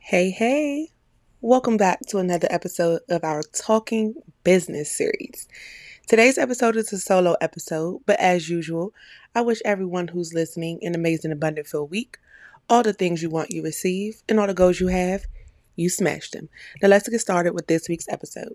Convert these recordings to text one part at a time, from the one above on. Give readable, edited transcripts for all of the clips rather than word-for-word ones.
Hey, hey, welcome back to another episode of our Talking Business series. Today's episode is a solo episode, but as usual, I wish everyone who's listening an amazing, abundant, filled week. All the things you want, you receive, and all the goals you have, you smash them. Now, let's get started with this week's episode.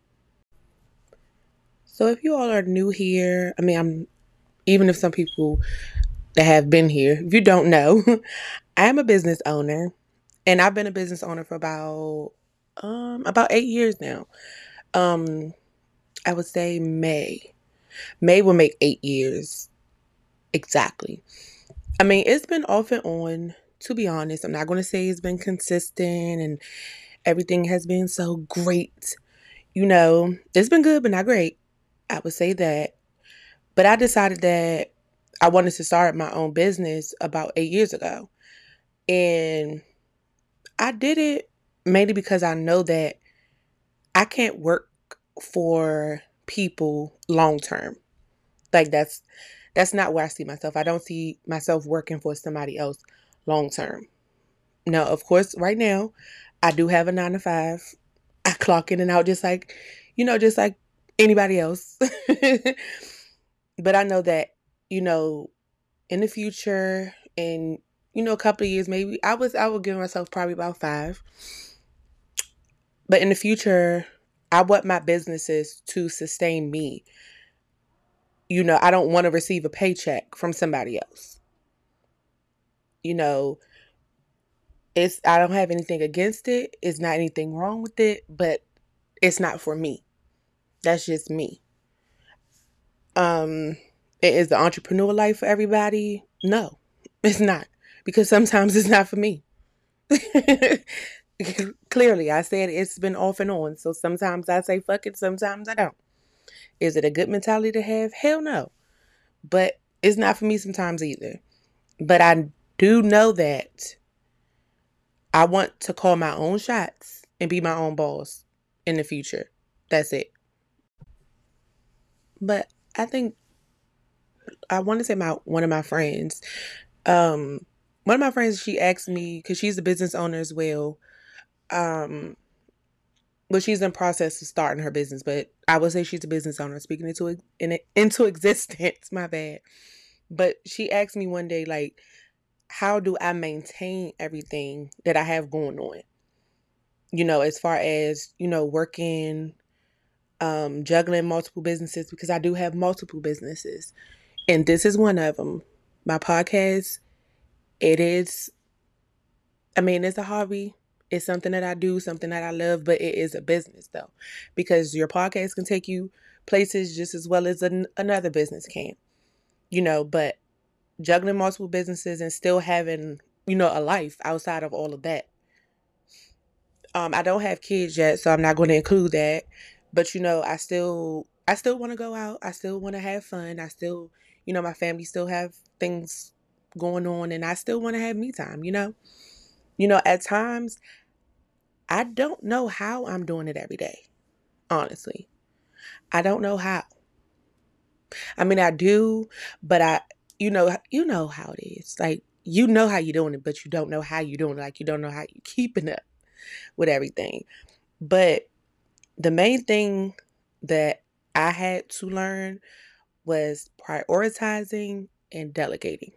So, if you all are new here, even if some people that have been here, if you don't know, I am a business owner. And I've been a business owner for about 8 years now. Um, I would say May. May will make 8 years exactly. It's been off and on, to be honest. I'm not gonna say it's been consistent and everything has been so great. It's been good but not great. I would say that. But I decided that I wanted to start my own business about 8 years ago. And I did it mainly because I know that I can't work for people long term. Like that's not where I see myself. I don't see myself working for somebody else long term. Now, of course, right now, I do have a 9 to 5. I clock in and out just like anybody else. But I know that, you know, in the future, in a couple of years, maybe I would give myself probably about 5. But in the future, I want my businesses to sustain me. I don't want to receive a paycheck from somebody else. You know, I don't have anything against it. It's not anything wrong with it, but it's not for me. That's just me. Um, is the entrepreneur life for everybody? No, it's not. Because sometimes it's not for me. Clearly, I said it's been off and on. So sometimes I say fuck it, sometimes I don't. Is it a good mentality to have? Hell no. But it's not for me sometimes either. But I do know that I want to call my own shots and be my own boss in the future. That's it. But I think I want to say my one of my friends. Um, One of my friends, she asked me because she's a business owner as well. Um, but she's in process of starting her business. But I would say she's a business owner, speaking into existence. My bad. But she asked me one day, like, how do I maintain everything that I have going on? As far as, working, juggling multiple businesses, because I do have multiple businesses. And this is one of them. My podcast, it is, it's a hobby. It's something that I do, something that I love, but it is a business though, because your podcast can take you places just as well as another business can, but juggling multiple businesses and still having, a life outside of all of that. I don't have kids yet, so I'm not going to include that. But I still want to go out. I still want to have fun. I still, my family still have things going on, and I still want to have me time. At times I don't know how I'm doing it every day. Honestly, I don't know how. I do, but you know how it is. Like you know how you're doing it, but you don't know how you're doing it. Like you don't know how you're keeping up with everything. But the main thing that I had to learn was prioritizing and delegating.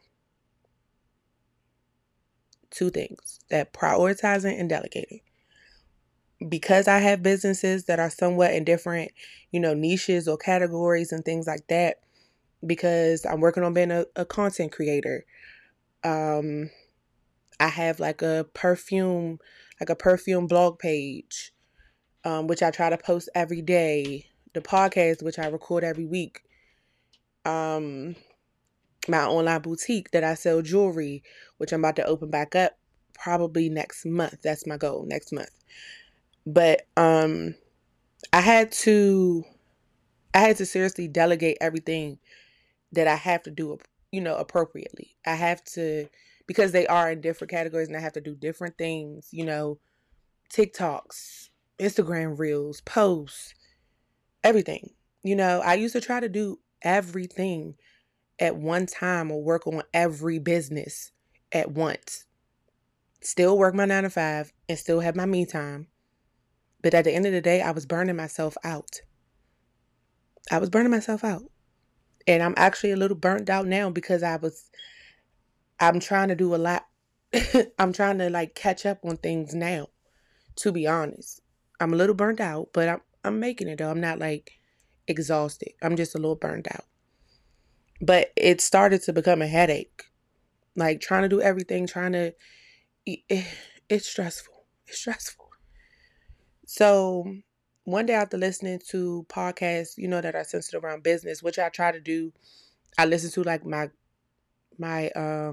Two things, that prioritizing and delegating. Because I have businesses that are somewhat in different, niches or categories and things like that, because I'm working on being a content creator. Um, I have like a perfume blog page, which I try to post every day. The podcast, which I record every week. Um, my online boutique that I sell jewelry, which I'm about to open back up probably next month. That's my goal, next month. But I had to I had to seriously delegate everything that I have to do, appropriately. I have to, because they are in different categories and I have to do different things, TikToks, Instagram reels, posts, everything. I used to try to do everything at one time or work on every business at once. still work my 9 to 5, and still have my me time. But at the end of the day, I was burning myself out. I was burning myself out. And I'm actually a little burnt out now because I'm trying to do a lot. I'm trying to like catch up on things now, to be honest. I'm a little burnt out, but I'm making it though. I'm not like exhausted. I'm just a little burnt out. But it started to become a headache. Like trying to do everything, trying to it's stressful. It's stressful. So one day after listening to podcasts, that are centered around business, which I try to do, I listen to like my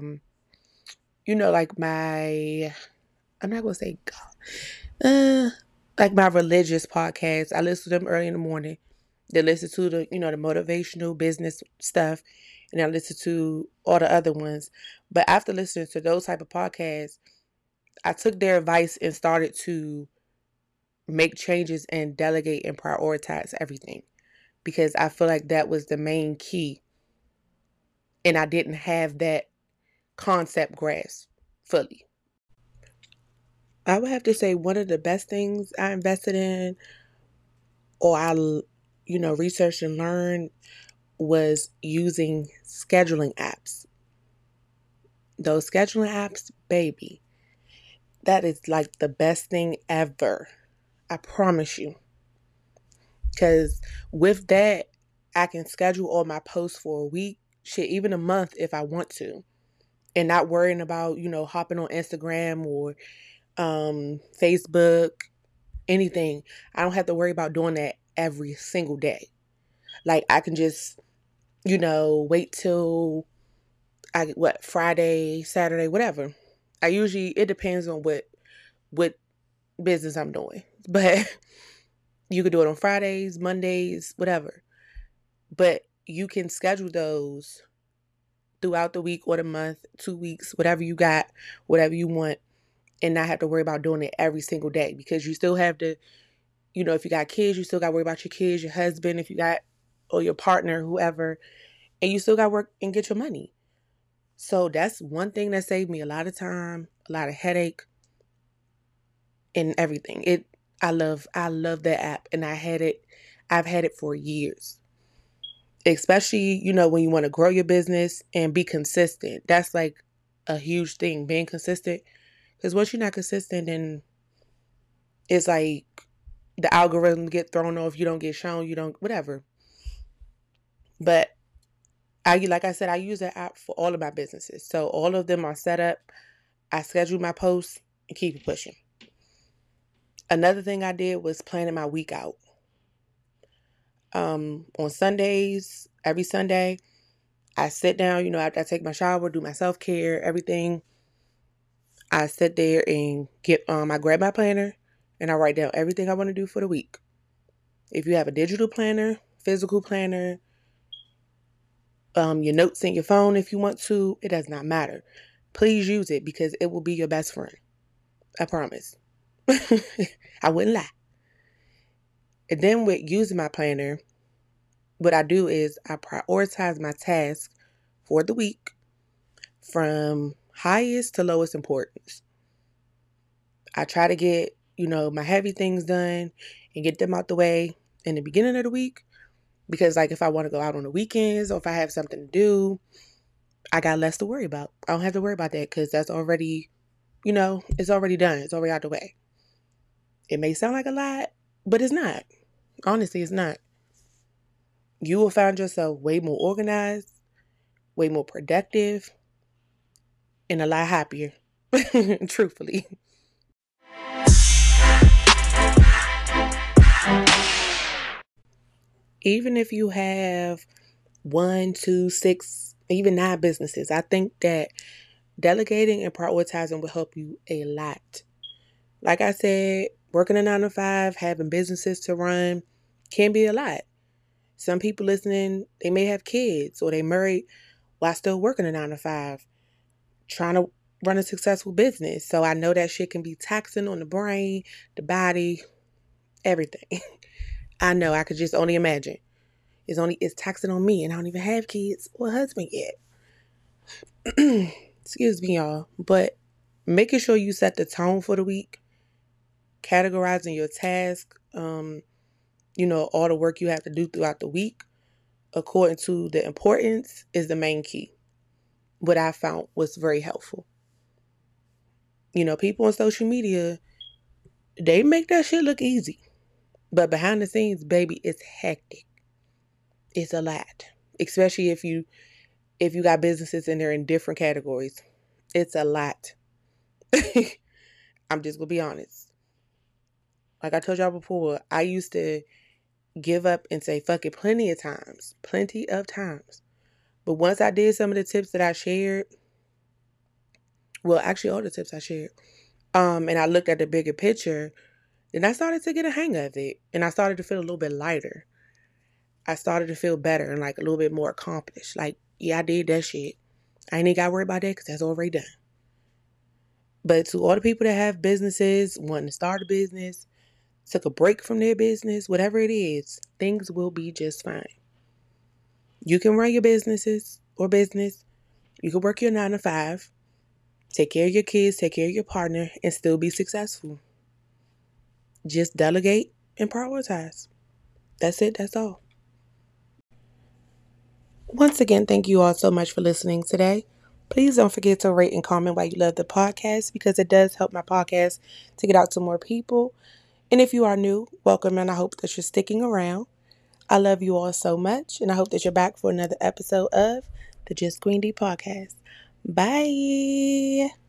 like my I'm not gonna say God, like my religious podcasts. I listen to them early in the morning. Then listen to the motivational business stuff, and I listen to all the other ones. But after listening to those type of podcasts, I took their advice and started to make changes and delegate and prioritize everything, because I feel like that was the main key, and I didn't have that concept grasped fully. I would have to say one of the best things I invested in, or researched and learned, was using scheduling apps. Those scheduling apps, baby, that is like the best thing ever. I promise you. Because with that, I can schedule all my posts for a week, shit, even a month if I want to. And not worrying about, hopping on Instagram or Facebook, anything. I don't have to worry about doing that every single day. Like I can just, wait till Friday, Saturday, whatever. It depends on what business I'm doing. But you could do it on Fridays, Mondays, whatever. But you can schedule those throughout the week or the month, 2 weeks, whatever you got, whatever you want, and not have to worry about doing it every single day, because you still have to, if you got kids, you still got to worry about your kids, your husband, if you got, or your partner, whoever, and you still got to work and get your money. So that's one thing that saved me a lot of time, a lot of headache, and everything. I love that app, and I've had it for years. Especially, when you want to grow your business and be consistent. That's like a huge thing, being consistent. Because once you're not consistent, then it's like the algorithm get thrown off, you don't get shown, you don't, whatever. But like I said, I use that app for all of my businesses. So all of them are set up. I schedule my posts and keep it pushing. Another thing I did was planning my week out. On Sundays, every Sunday, I sit down, after I take my shower, do my self-care, everything. I sit there and I grab my planner and I write down everything I want to do for the week. If you have a digital planner, physical planner, your notes in your phone if you want to, it does not matter. Please use it because it will be your best friend. I promise. I wouldn't lie. And then with using my planner, what I do is I prioritize my tasks for the week from highest to lowest importance. I try to get, my heavy things done and get them out the way in the beginning of the week, because like if I want to go out on the weekends or if I have something to do, I got less to worry about. I don't have to worry about that because that's already, it's already done. It's already out the way. It may sound like a lot, but it's not. Honestly, it's not. You will find yourself way more organized, way more productive, and a lot happier, truthfully. Even if you have 1, 2, 6, even 9 businesses, I think that delegating and prioritizing will help you a lot. Like I said, working a 9 to 5, having businesses to run can be a lot. Some people listening, they may have kids or they married while still working a 9 to 5, trying to run a successful business. So I know that shit can be taxing on the brain, the body, everything. I know, I could just only imagine. It's taxing on me, and I don't even have kids or a husband yet. Excuse me, y'all. But making sure you set the tone for the week, categorizing your task, all the work you have to do throughout the week according to the importance is the main key. What I found was very helpful. People on social media, they make that shit look easy. But behind the scenes, baby, it's hectic. It's a lot. Especially if you got businesses and they're in different categories. It's a lot. I'm just gonna be honest. Like I told y'all before, I used to give up and say fuck it plenty of times. Plenty of times. But once I did some of the tips that I shared, well, actually all the tips I shared, and I looked at the bigger picture, then I started to get a hang of it. And I started to feel a little bit lighter. I started to feel better and like a little bit more accomplished. Like, yeah, I did that shit. I ain't even got to worry about that because that's already done. But to all the people that have businesses, wanting to start a business, took a break from their business, whatever it is, things will be just fine. You can run your businesses or business. You can work your 9 to 5, take care of your kids, take care of your partner, and still be successful. Just delegate and prioritize. That's it. That's all. Once again, thank you all so much for listening today. Please don't forget to rate and comment why you love the podcast because it does help my podcast to get out to more people. And if you are new, welcome and I hope that you're sticking around. I love you all so much and I hope that you're back for another episode of the Just Queen D podcast. Bye.